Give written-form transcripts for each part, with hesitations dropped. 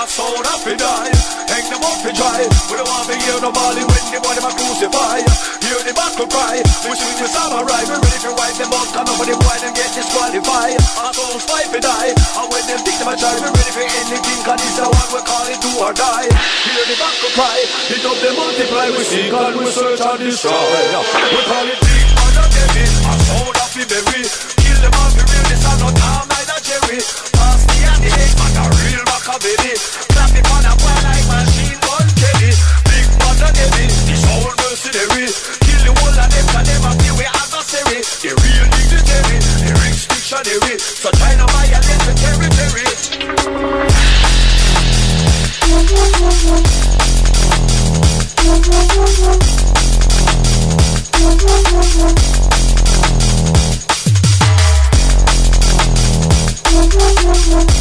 a sound up and die. Hang them up and dry. We don't want to hear nobody when they want them a crucify. Hear the battle cry. We swing the samurai. We ready to wipe them out. Can nobody boy them get disqualified. Our souls fight and die. And when them think them a try, we ready for anything. Cause this the one we call it do or die. Hear the battle cry. Hit up the multiply. We seek and we search and destroy. We call it big mother David. A sound of the berry. Kill them off the real. This are not time like a Jerry. Pass the and the egg. But a real Machiavelli. Clap it on a boy like machine gun Kelly. Big mother David. This whole mercenary. Kill the whole of them. Cause them a be we adversary. The real dignitary. The rich dictionary. So try to violate the territory.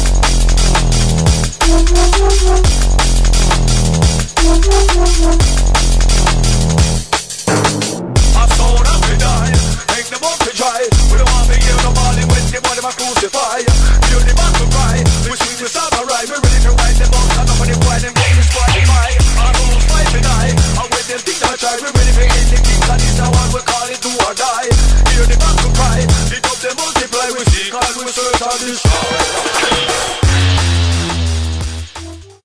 We'll be right back.